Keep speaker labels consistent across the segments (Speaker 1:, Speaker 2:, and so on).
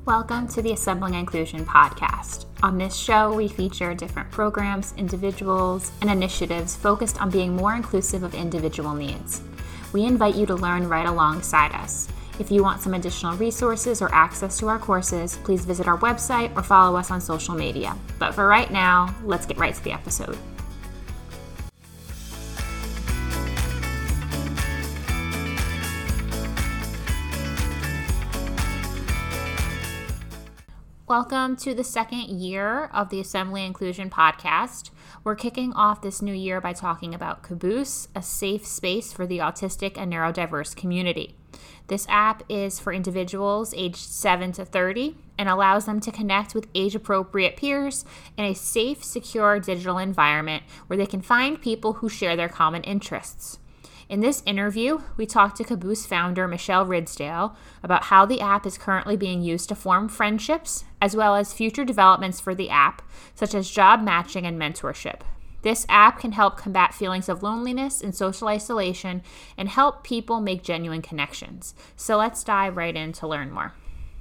Speaker 1: Welcome to the Assembling Inclusion podcast. On this show, we feature different programs, individuals, and initiatives focused on being more inclusive of individual needs. We invite you to learn right alongside us. If you want some additional resources or access to our courses, please visit our website or follow us on social media. But for right now, let's get right to the episode. Welcome to the second year of the Assembly Inclusion podcast. We're kicking off this new year by talking about Caboose, a safe space for the autistic and neurodiverse community. This app is for individuals aged 7 to 30 and allows them to connect with age-appropriate peers in a safe, secure digital environment where they can find people who share their common interests. In this interview, we talked to Caboose founder Michelle Ridsdale about how the app is currently being used to form friendships, as well as future developments for the app, such as job matching and mentorship. This app can help combat feelings of loneliness and social isolation and help people make genuine connections. So let's dive right in to learn more.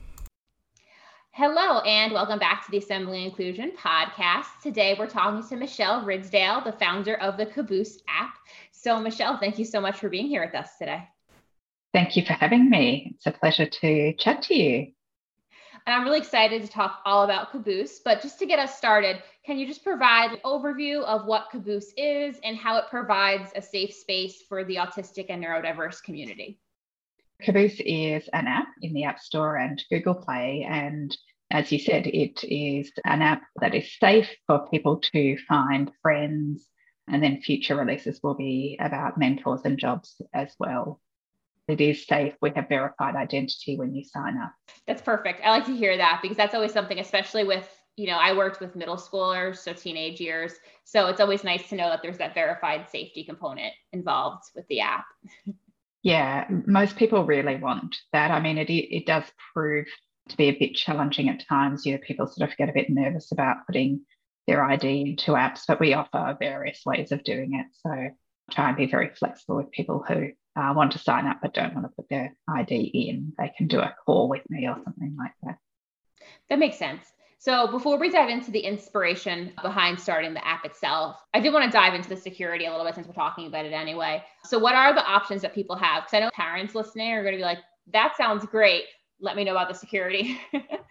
Speaker 1: Hello, and welcome back to the Assembly Inclusion podcast. Today, we're talking to Michelle Ridsdale, the founder of the Caboose app. So Michelle, thank you so much for being here with us today.
Speaker 2: Thank you for having me. It's a pleasure to chat to you.
Speaker 1: And I'm really excited to talk all about Caboose, but just to get us started, can you just provide an overview of what Caboose is and how it provides a safe space for the autistic and neurodiverse community?
Speaker 2: Caboose is an app in the App Store and Google Play. And as you said, it is an app that is safe for people to find friends. And then future releases will be about mentors and jobs as well. It is safe. We have verified identity when you sign up.
Speaker 1: That's perfect. I like to hear that because that's always something, especially with, I worked with middle schoolers, so teenage years. So it's always nice to know that there's that verified safety component involved with the app.
Speaker 2: Yeah, most people really want that. I mean, it does prove to be a bit challenging at times. People sort of get a bit nervous about putting their ID into apps, but we offer various ways of doing it. So try and be very flexible with people who want to sign up but don't want to put their ID in. They can do a call with me or something like that.
Speaker 1: That makes sense. So before we dive into the inspiration behind starting the app itself, I did want to dive into the security a little bit since we're talking about it anyway. So what are the options that people have? Because I know parents listening are going to be like, that sounds great. Let me know about the security.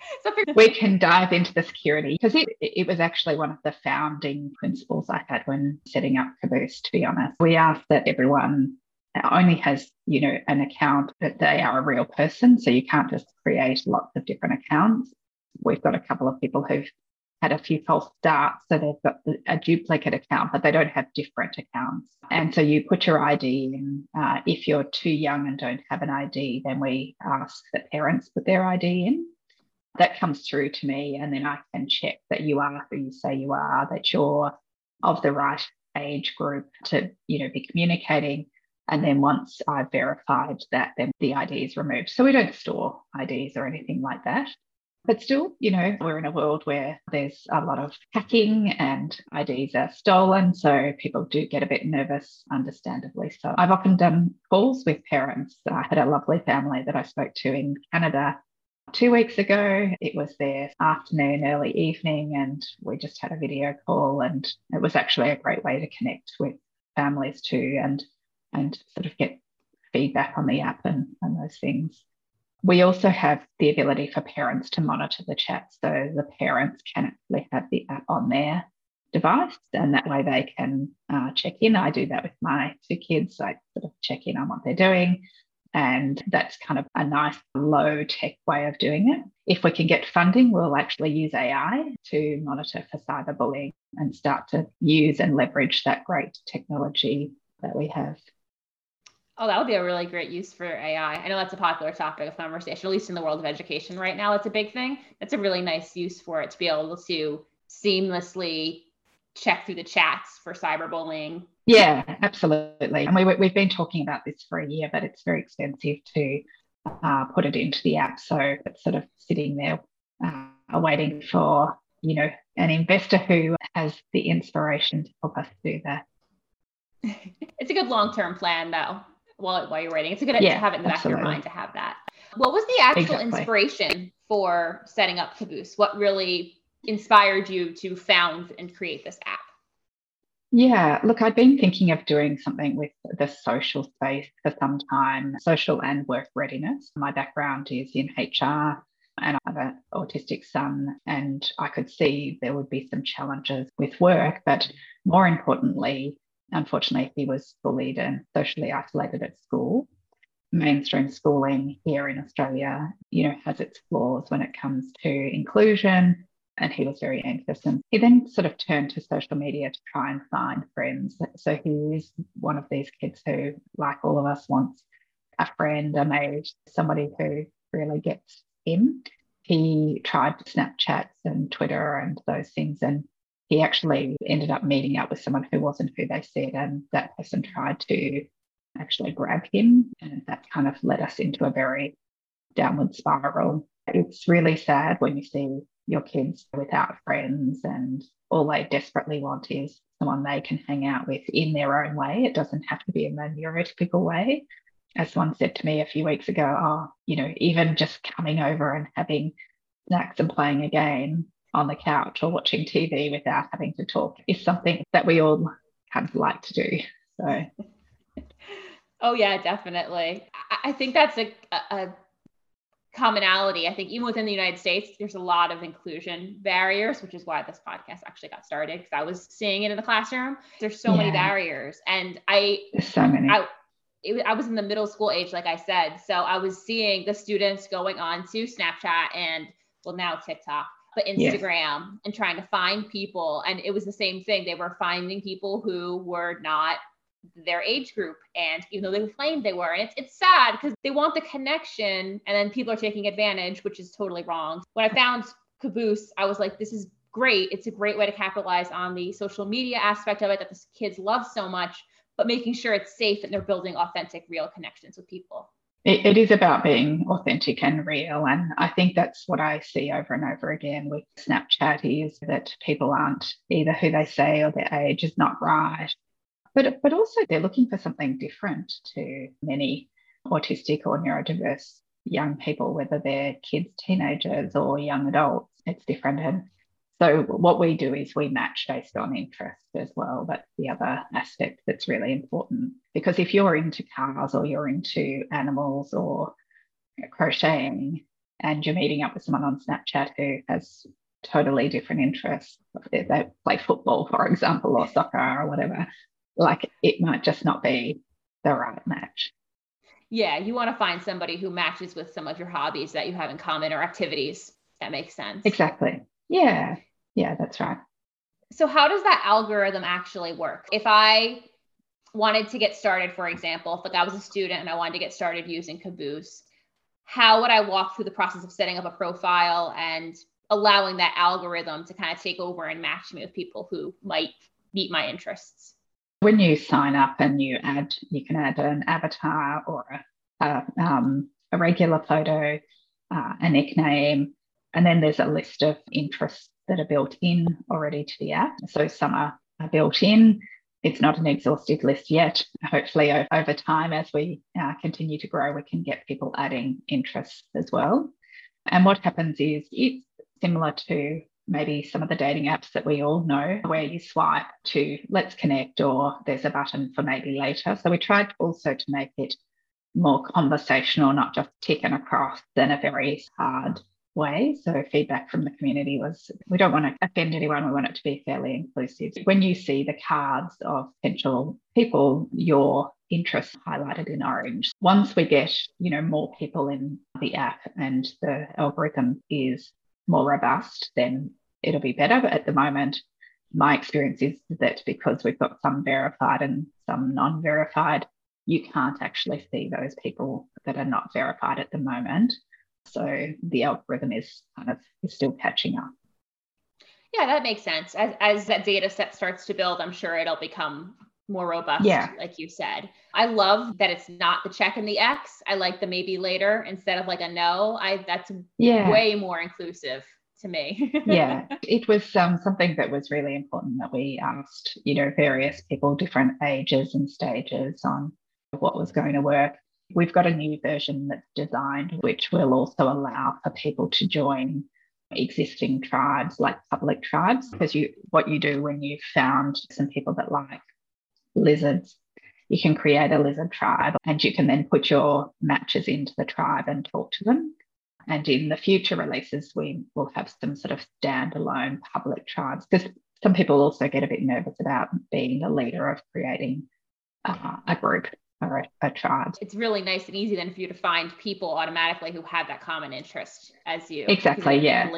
Speaker 2: We can dive into the security because it was actually one of the founding principles I had when setting up Caboose, to be honest. We asked that everyone only has, an account, that they are a real person. So you can't just create lots of different accounts. We've got a couple of people who've had a few false starts, so they've got a duplicate account, but they don't have different accounts. And so you put your ID in. If you're too young and don't have an ID, then we ask that parents put their ID in. That comes through to me, and then I can check that you are who you say you are, that you're of the right age group to, be communicating. And then once I've verified that, then the ID is removed. So we don't store IDs or anything like that. But still, we're in a world where there's a lot of hacking and IDs are stolen. So people do get a bit nervous, understandably. So I've often done calls with parents. I had a lovely family that I spoke to in Canada 2 weeks ago. It was their afternoon, early evening, and we just had a video call. And it was actually a great way to connect with families too and sort of get feedback on the app and those things. We also have the ability for parents to monitor the chat. So the parents can actually have the app on their device, and that way they can check in. I do that with my 2 kids. I sort of check in on what they're doing. And that's kind of a nice low tech way of doing it. If we can get funding, we'll actually use AI to monitor for cyberbullying and start to use and leverage that great technology that we have.
Speaker 1: Oh, that would be a really great use for AI. I know that's a popular topic of conversation, at least in the world of education right now. It's a big thing. That's a really nice use for it to be able to seamlessly check through the chats for cyberbullying.
Speaker 2: Yeah, absolutely. And we've been talking about this for a year, but it's very expensive to put it into the app. So it's sort of sitting there waiting for, an investor who has the inspiration to help us do that.
Speaker 1: It's a good long-term plan, though. while you're writing. It's good to have it in the back of your mind to have that. What was the actual inspiration for setting up Caboose? What really inspired you to found and create this app?
Speaker 2: Yeah, look, I'd been thinking of doing something with the social space for some time, social and work readiness. My background is in HR and I have an autistic son, and I could see there would be some challenges with work, but more importantly, unfortunately, he was bullied and socially isolated at school. Mainstream schooling here in Australia, has its flaws when it comes to inclusion, and he was very anxious. And he then sort of turned to social media to try and find friends. So he is one of these kids who, like all of us, wants a friend, a mate, somebody who really gets him. He tried Snapchats and Twitter and those things, and he actually ended up meeting up with someone who wasn't who they said, and that person tried to actually grab him, and that kind of led us into a very downward spiral. It's really sad when you see your kids without friends and all they desperately want is someone they can hang out with in their own way. It doesn't have to be in the neurotypical way. As someone said to me a few weeks ago, even just coming over and having snacks and playing a game on the couch or watching TV without having to talk is something that we all kind of like to do. So
Speaker 1: oh yeah, definitely. I think that's a commonality. I think even within the United States, there's a lot of inclusion barriers, which is why this podcast actually got started, because I was seeing it in the classroom. There's so many barriers. And
Speaker 2: there's so many.
Speaker 1: I was in the middle school age, like I said. So I was seeing the students going on to Snapchat and, well, now TikTok, but Instagram and trying to find people. And it was the same thing. They were finding people who were not their age group, and even though they claimed they were, and it's sad because they want the connection, and then people are taking advantage, which is totally wrong. When I found Caboose, I was like, this is great. It's a great way to capitalize on the social media aspect of it that the kids love so much, but making sure it's safe and they're building authentic, real connections with people.
Speaker 2: It is about being authentic and real. And I think that's what I see over and over again with Snapchat, is that people aren't either who they say or their age is not right. But also they're looking for something different to many autistic or neurodiverse young people, whether they're kids, teenagers, or young adults. It's different. And so what we do is we match based on interest as well. That's the other aspect that's really important. Because if you're into cars or you're into animals or crocheting and you're meeting up with someone on Snapchat who has totally different interests, they play football, for example, or soccer or whatever, like it might just not be the right match.
Speaker 1: Yeah, you want to find somebody who matches with some of your hobbies that you have in common or activities. That makes sense.
Speaker 2: Exactly. Yeah, that's right.
Speaker 1: So how does that algorithm actually work? If I wanted to get started, for example, if I was a student and I wanted to get started using Caboose, how would I walk through the process of setting up a profile and allowing that algorithm to kind of take over and match me with people who might meet my interests?
Speaker 2: When you sign up and you can add an avatar or a regular photo, a nickname, and then there's a list of interests that are built in already to the app. So some are built in. It's not an exhaustive list yet. Hopefully over time, as we continue to grow, we can get people adding interests as well. And what happens is it's similar to maybe some of the dating apps that we all know, where you swipe to let's connect, or there's a button for maybe later. So we tried also to make it more conversational, not just ticking across in a very hard way. So feedback from the community was, we don't want to offend anyone. We want it to be fairly inclusive. When you see the cards of potential people, your interests highlighted in orange. Once we get, more people in the app and the algorithm is more robust, then it'll be better. But at the moment, my experience is that because we've got some verified and some non-verified, you can't actually see those people that are not verified at the moment. So the algorithm is still catching up.
Speaker 1: Yeah, that makes sense. As that data set starts to build, I'm sure it'll become more robust, like you said. I love that it's not the check and the X. I like the maybe later instead of like a no. That's way more inclusive to me.
Speaker 2: Yeah, it was something that was really important that we asked, various people, different ages and stages on what was going to work. We've got a new version that's designed, which will also allow for people to join existing tribes, like public tribes, because what you do when you've found some people that like lizards, you can create a lizard tribe and you can then put your matches into the tribe and talk to them. And in the future releases, we will have some sort of standalone public tribes, because some people also get a bit nervous about being the leader of creating a group or a tribe.
Speaker 1: It's really nice and easy then for you to find people automatically who have that common interest as you.
Speaker 2: Exactly, yeah.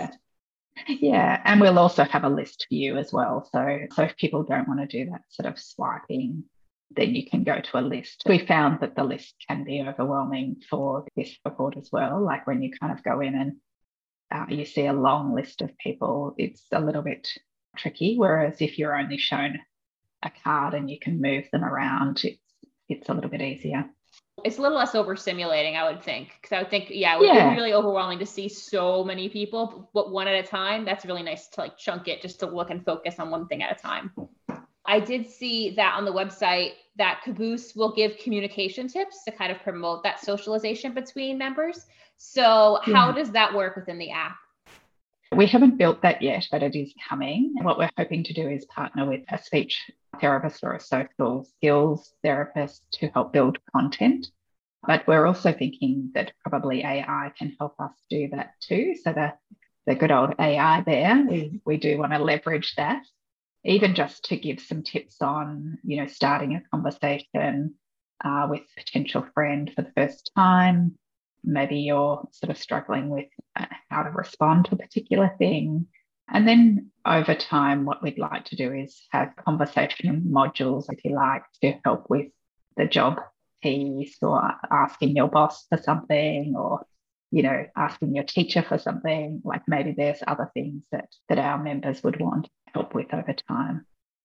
Speaker 2: Yeah. And we'll also have a list for you as well. So if people don't want to do that sort of swiping, then you can go to a list. We found that the list can be overwhelming for this cohort as well. Like when you kind of go in and you see a long list of people, it's a little bit tricky. Whereas if you're only shown a card and you can move them around, it's a little bit easier.
Speaker 1: It's a little less overstimulating, I would think. Because I would think, it would be really overwhelming to see so many people, but one at a time. That's really nice to like chunk it just to look and focus on one thing at a time. I did see that on the website that Caboose will give communication tips to kind of promote that socialization between members. So how does that work within the app?
Speaker 2: We haven't built that yet, but it is coming. What we're hoping to do is partner with a speech therapist or a social skills therapist to help build content. But we're also thinking that probably AI can help us do that too. So the good old AI there, we do want to leverage that, even just to give some tips on, starting a conversation with a potential friend for the first time. Maybe you're sort of struggling with how to respond to a particular thing. And then over time, what we'd like to do is have conversation modules, if you like, to help with the job piece, or asking your boss for something, or, asking your teacher for something. Like maybe there's other things that our members would want help with over time.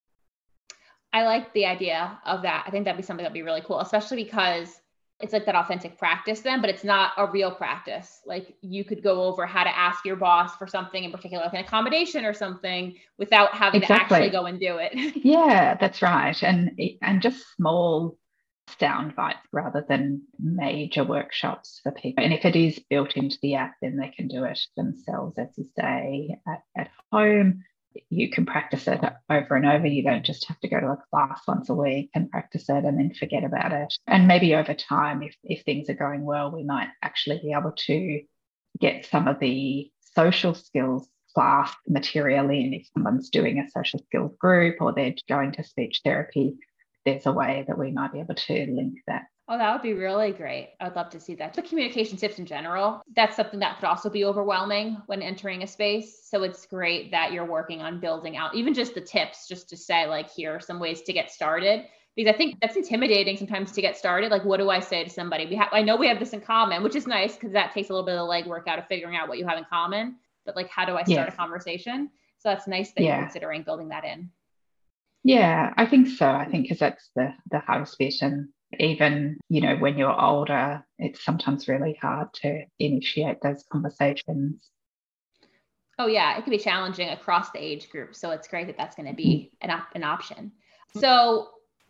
Speaker 1: I like the idea of that. I think that'd be something that'd be really cool, especially because it's like that authentic practice then, but it's not a real practice. Like you could go over how to ask your boss for something in particular, like an accommodation or something, without having to actually go and do it.
Speaker 2: Yeah, that's right. And just small sound bites rather than major workshops for people. And if it is built into the app, then they can do it themselves, as you say, at home. You can practice it over and over. You don't just have to go to a class once a week and practice it and then forget about it. And maybe over time, if things are going well, we might actually be able to get some of the social skills class material in. If someone's doing a social skills group or they're going to speech therapy, there's a way that we might be able to link that.
Speaker 1: Oh, that would be really great. I'd love to see that. The communication tips in general, that's something that could also be overwhelming when entering a space. So it's great that you're working on building out even just the tips, just to say like, here are some ways to get started. Because I think that's intimidating sometimes to get started. Like, what do I say to somebody? I know we have this in common, which is nice because that takes a little bit of the legwork out of figuring out what you have in common. But like, how do I start a conversation? So that's nice that you're considering building that in.
Speaker 2: Yeah, I think so. I think because that's the hardest bit. And even, when you're older, it's sometimes really hard to initiate those conversations.
Speaker 1: Oh, yeah. It can be challenging across the age group. So it's great that that's going to be an option. So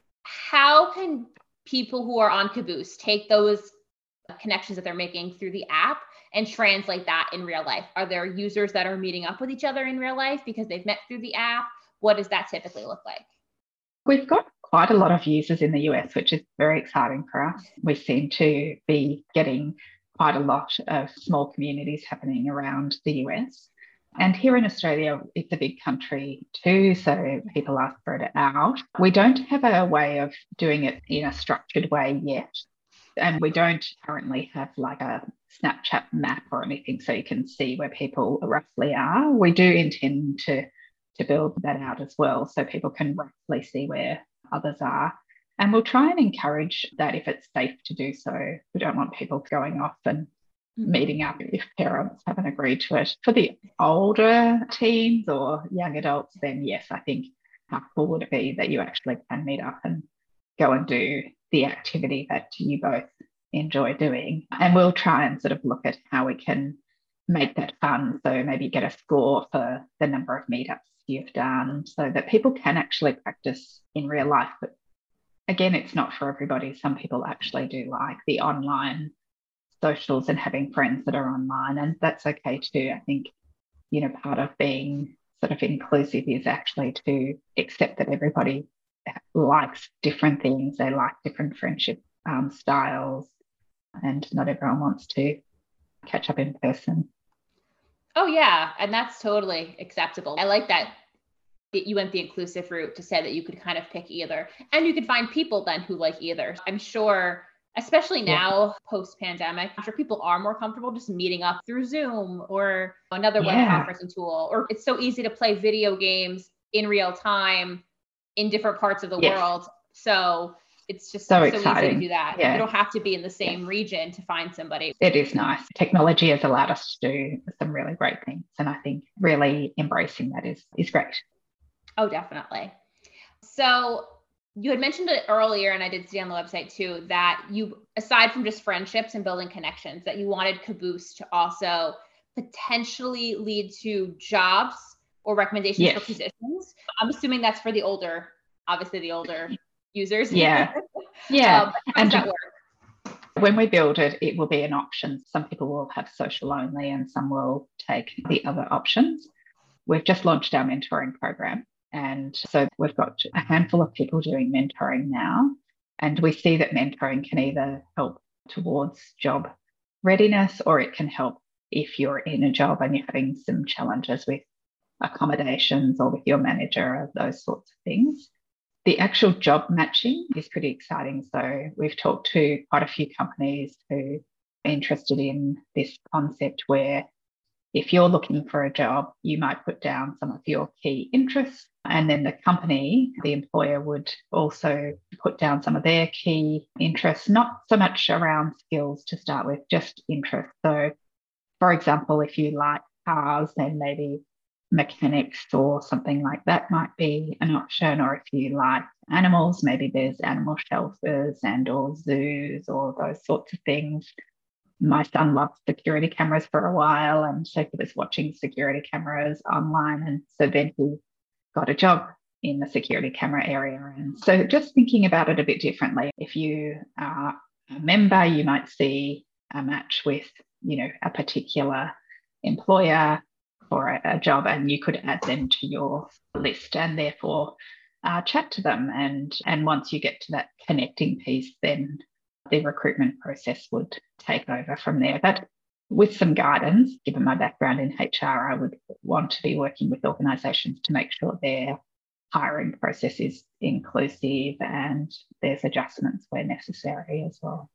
Speaker 1: how can people who are on Caboose take those connections that they're making through the app and translate that in real life? Are there users that are meeting up with each other in real life because they've met through the app? What does that typically look like?
Speaker 2: We've got quite a lot of users in the US, which is very exciting for us. We seem to be getting quite a lot of small communities happening around the US. And here in Australia, it's a big country too, so people are spread out. We don't have a way of doing it in a structured way yet. And we don't currently have like a Snapchat map or anything so you can see where people roughly are. We do intend to build that out as well so people can roughly see where others are. And we'll try and encourage that if it's safe to do so. We don't want people going off and meeting up if parents haven't agreed to it. For the older teens or young adults, then yes, I think how cool would it be that you actually can meet up and go and do the activity that you both enjoy doing. And we'll try and sort of look at how we can make that fun. So maybe get a score for the number of meetups you've done so that people can actually practice in real life. But again, it's not for everybody. Some people actually do like the online socials and having friends that are online, and that's okay too. I think, part of being sort of inclusive is actually to accept that everybody likes different things. They like different friendship styles, and not everyone wants to catch up in person.
Speaker 1: Oh yeah, and that's totally acceptable. I like that you went the inclusive route to say that you could kind of pick either, and you could find people then who like either. I'm sure, especially now post-pandemic, I'm sure people are more comfortable just meeting up through Zoom or another web conferencing tool, or it's so easy to play video games in real time in different parts of the world. So it's just so easy to do that. You don't have to be in the same region to find somebody.
Speaker 2: It is nice. Technology has allowed us to do some really great things. And I think really embracing that is great.
Speaker 1: Oh, definitely. So you had mentioned it earlier, and I did see on the website too, that you, aside from just friendships and building connections, that you wanted Caboose to also potentially lead to jobs or recommendations for positions. I'm assuming that's for the older users.
Speaker 2: Yeah.
Speaker 1: How does that work?
Speaker 2: When we build it, it will be an option. Some people will have social only and some will take the other options. We've just launched our mentoring program. And so we've got a handful of people doing mentoring now. And we see that mentoring can either help towards job readiness, or it can help if you're in a job and you're having some challenges with accommodations or with your manager, or those sorts of things. The actual job matching is pretty exciting. So we've talked to quite a few companies who are interested in this concept where if you're looking for a job, you might put down some of your key interests, and then the company, the employer, would also put down some of their key interests, not so much around skills to start with, just interests. So, for example, if you like cars, then maybe mechanics or something like that might be an option. Or if you like animals, maybe there's animal shelters and or zoos or those sorts of things. My son loved security cameras for a while, and so he was watching security cameras online, and so then he got a job in the security camera area. And so just thinking about it a bit differently, if you are a member, you might see a match with, a particular employer for a job, and you could add them to your list and therefore chat to them. And once you get to that connecting piece, then the recruitment process would take over from there. But with some guidance, given my background in HR, I would want to be working with organisations to make sure their hiring process is inclusive and there's adjustments where necessary as well.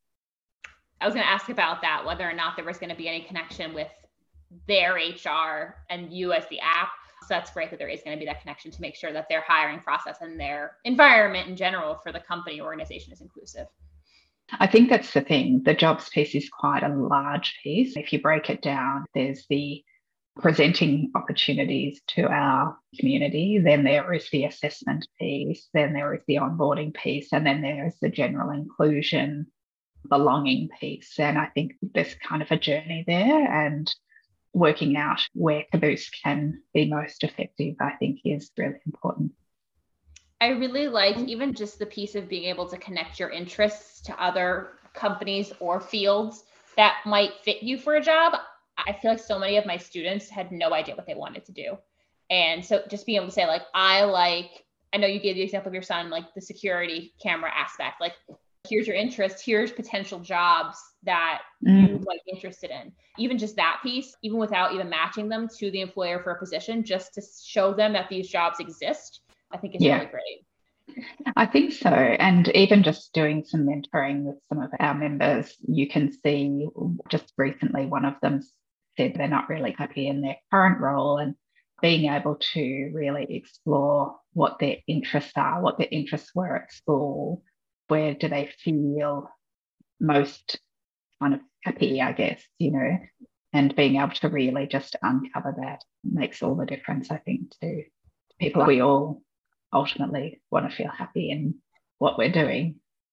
Speaker 1: I was going to ask about that, whether or not there was going to be any connection with their HR and you as the app. So that's great that there is going to be that connection to make sure that their hiring process and their environment in general for the company or organization is inclusive.
Speaker 2: I think that's the thing. The jobs piece is quite a large piece. If you break it down, there's the presenting opportunities to our community, then there is the assessment piece, then there is the onboarding piece, and then there is the general inclusion, belonging piece. And I think there's kind of a journey there, and working out where Caboose can be most effective, I think, is really important.
Speaker 1: I really like even just the piece of being able to connect your interests to other companies or fields that might fit you for a job. I feel like so many of my students had no idea what they wanted to do. And so just being able to say, like, I know you gave the example of your son, like the security camera aspect, like, here's your interest, here's potential jobs that you might be interested in. Even just that piece, even without even matching them to the employer for a position, just to show them that these jobs exist, I think it's really great.
Speaker 2: I think so. And even just doing some mentoring with some of our members, you can see just recently one of them said they're not really happy in their current role, and being able to really explore what their interests are, what their interests were at school, where do they feel most kind of happy, I guess, and being able to really just uncover that makes all the difference, I think, to people. We all ultimately want to feel happy in what we're doing.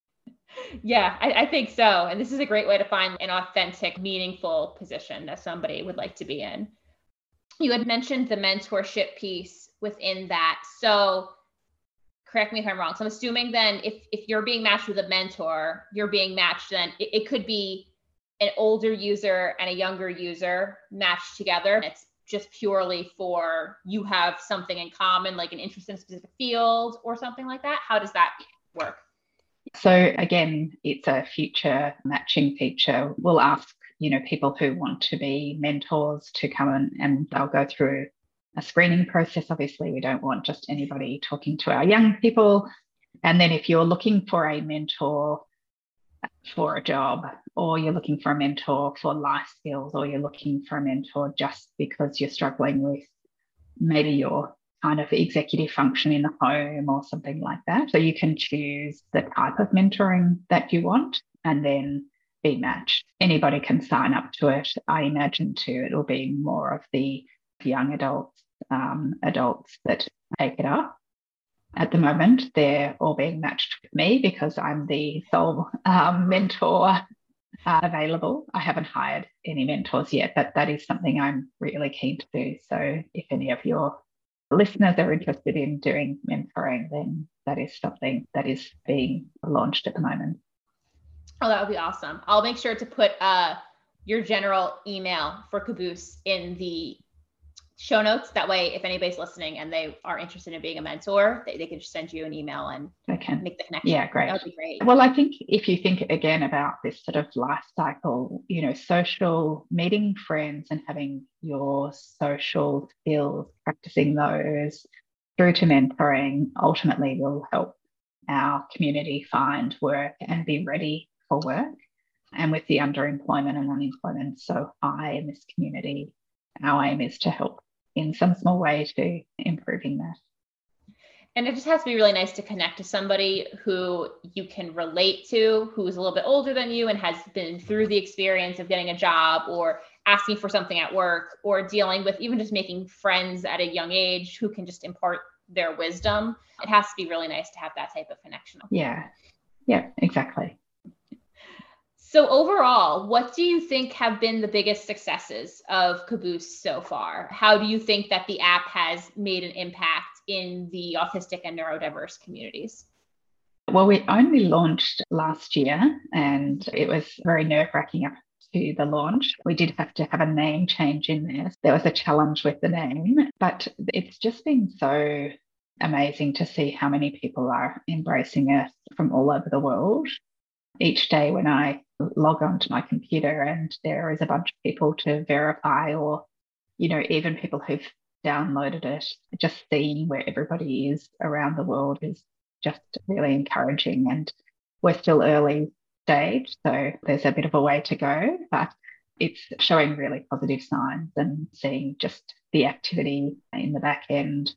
Speaker 1: Yeah, I think so. And this is a great way to find an authentic, meaningful position that somebody would like to be in. You had mentioned the mentorship piece within that. So correct me if I'm wrong. So I'm assuming then if you're being matched with a mentor, you're being matched, then it could be an older user and a younger user matched together. It's just purely for you have something in common, like an interest in a specific field or something like that. How does that work?
Speaker 2: So again, it's a future matching feature. We'll ask, people who want to be mentors to come in, and they'll go through a screening process. Obviously, we don't want just anybody talking to our young people. And then if you're looking for a mentor for a job, or you're looking for a mentor for life skills, or you're looking for a mentor just because you're struggling with maybe your kind of executive function in the home or something like that. So you can choose the type of mentoring that you want and then be matched. Anybody can sign up to it. I imagine too, it will be more of the young adults that take it up. At the moment, they're all being matched with me because I'm the sole mentor available. I haven't hired any mentors yet, but that is something I'm really keen to do. So if any of your listeners are interested in doing mentoring, then that is something that is being launched at the moment.
Speaker 1: Oh, that would be awesome. I'll make sure to put your general email for Caboose in the show notes. That way, if anybody's listening and they are interested in being a mentor, they can just send you an email and make the connection.
Speaker 2: Yeah, great.
Speaker 1: That would be great.
Speaker 2: Well, I think if you think again about this sort of life cycle, social, meeting friends and having your social skills, practicing those through to mentoring ultimately will help our community find work and be ready for work. And with the underemployment and unemployment so high in this community, our aim is to help in some small way to improving that.
Speaker 1: And it just has to be really nice to connect to somebody who you can relate to, who's a little bit older than you and has been through the experience of getting a job or asking for something at work or dealing with even just making friends at a young age who can just impart their wisdom. It has to be really nice to have that type of connection.
Speaker 2: Yeah, exactly.
Speaker 1: So overall, what do you think have been the biggest successes of Caboose so far? How do you think that the app has made an impact in the autistic and neurodiverse communities?
Speaker 2: Well, we only launched last year and it was very nerve-wracking up to the launch. We did have to have a name change in there. There was a challenge with the name, but it's just been so amazing to see how many people are embracing it from all over the world. Each day when I log onto my computer and there is a bunch of people to verify, or, even people who've downloaded it, just seeing where everybody is around the world is just really encouraging. And we're still early stage, so there's a bit of a way to go, but it's showing really positive signs and seeing just the activity in the back end.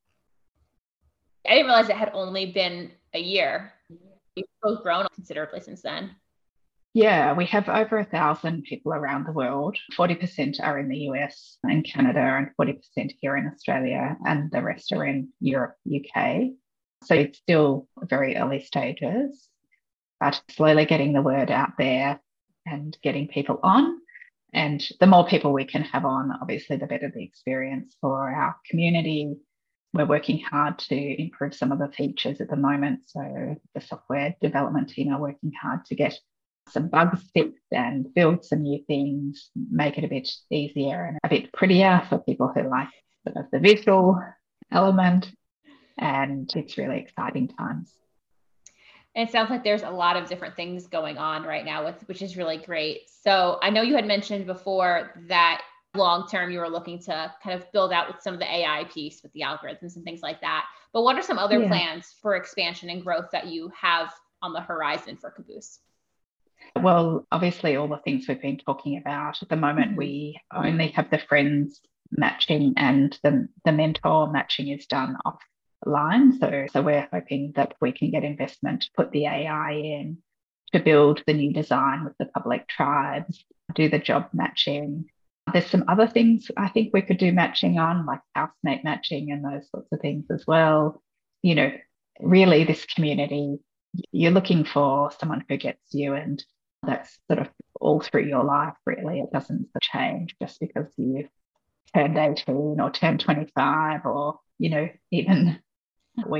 Speaker 1: I didn't realize it had only been a year. You've both grown considerably since then.
Speaker 2: Yeah, we have over 1,000 people around the world. 40% are in the US and Canada and 40% here in Australia, and the rest are in Europe, UK. So it's still very early stages, but slowly getting the word out there and getting people on. And the more people we can have on, obviously, the better the experience for our community. We're working hard to improve some of the features at the moment. So the software development team are working hard to get some bugs fixed and build some new things, make it a bit easier and a bit prettier for people who like sort of the visual element. And it's really exciting times.
Speaker 1: And it sounds like there's a lot of different things going on right now, which is really great. So I know you had mentioned before that long-term you were looking to kind of build out with some of the AI piece with the algorithms and things like that. But what are some other plans for expansion and growth that you have on the horizon for Caboose?
Speaker 2: Well, obviously all the things we've been talking about. At the moment, we only have the friends matching and the mentor matching is done offline. So we're hoping that we can get investment to put the AI in to build the new design with the public tribes, do the job matching. There's some other things I think we could do matching on, like housemate matching and those sorts of things as well. Really this community, you're looking for someone who gets you, and that's sort of all through your life, really. It doesn't change just because you turned 18 or turned 25 or, even when you're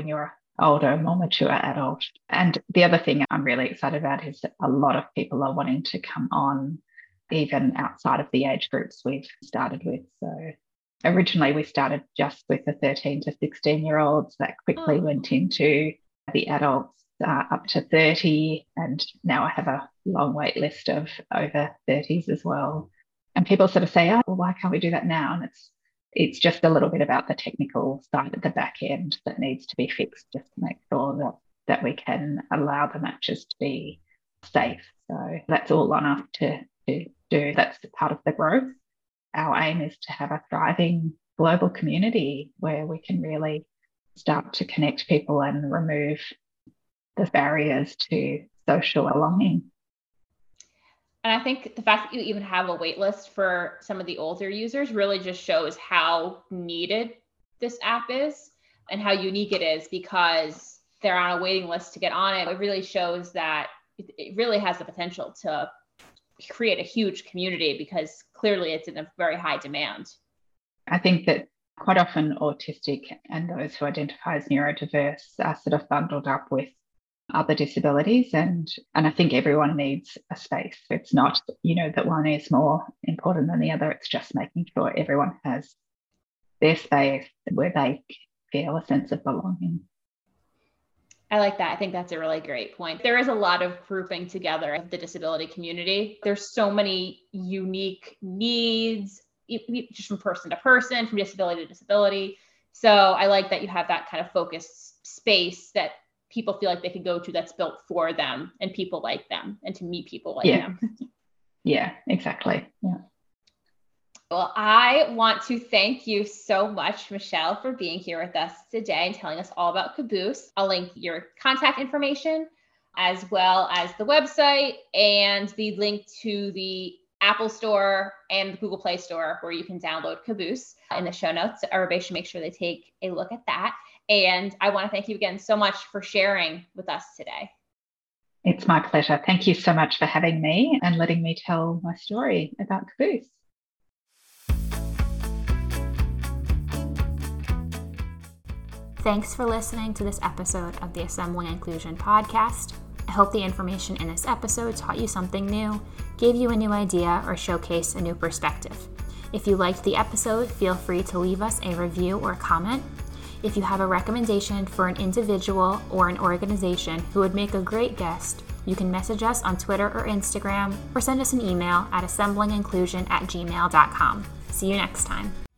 Speaker 2: older, more mature adult. And the other thing I'm really excited about is that a lot of people are wanting to come on even outside of the age groups we've started with. So originally we started just with the 13 to 16-year-olds. That quickly went into the adults up to 30. And now I have a long wait list of over 30s as well. And people sort of say, oh, well, why can't we do that now? And it's just a little bit about the technical side at the back end that needs to be fixed just to make sure that we can allow the matches to be safe. So that's all on us to do. That's part of the growth. Our aim is to have a thriving global community where we can really start to connect people and remove the barriers to social belonging.
Speaker 1: And I think the fact that you even have a wait list for some of the older users really just shows how needed this app is and how unique it is, because they're on a waiting list to get on it. It really shows that it really has the potential to create a huge community, because clearly it's in a very high demand.
Speaker 2: I think that quite often autistic and those who identify as neurodiverse are sort of bundled up with other disabilities, and I think everyone needs a space. It's not, that one is more important than the other. It's just making sure everyone has their space where they feel a sense of belonging.
Speaker 1: I like that. I think that's a really great point. There is a lot of grouping together of the disability community. There's so many unique needs, just from person to person, from disability to disability. So I like that you have that kind of focused space that people feel like they can go to, that's built for them and people like them, and to meet people like them.
Speaker 2: Yeah, exactly. Yeah.
Speaker 1: Well, I want to thank you so much, Michelle, for being here with us today and telling us all about Caboose. I'll link your contact information as well as the website and the link to the Apple Store and the Google Play Store where you can download Caboose in the show notes. So everybody should make sure they take a look at that. And I want to thank you again so much for sharing with us today.
Speaker 2: It's my pleasure. Thank you so much for having me and letting me tell my story about Caboose.
Speaker 1: Thanks for listening to this episode of the Assembling Inclusion podcast. I hope the information in this episode taught you something new, gave you a new idea, or showcased a new perspective. If you liked the episode, feel free to leave us a review or comment. If you have a recommendation for an individual or an organization who would make a great guest, you can message us on Twitter or Instagram, or send us an email at assemblinginclusion@gmail.com. See you next time.